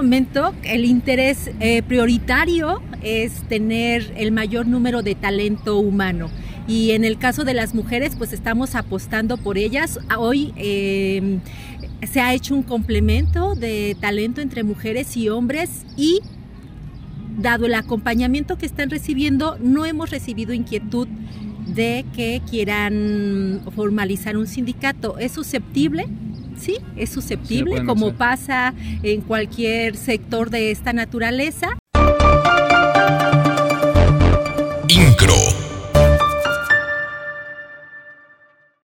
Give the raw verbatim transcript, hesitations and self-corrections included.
momento el interés eh, prioritario es tener el mayor número de talento humano. Y en el caso de las mujeres, pues estamos apostando por ellas. Hoy eh, se ha hecho un complemento de talento entre mujeres y hombres y dado el acompañamiento que están recibiendo, no hemos recibido inquietud de que quieran formalizar un sindicato. ¿Es susceptible? Sí, es susceptible, sí, como hacer. pasa en cualquier sector de esta naturaleza.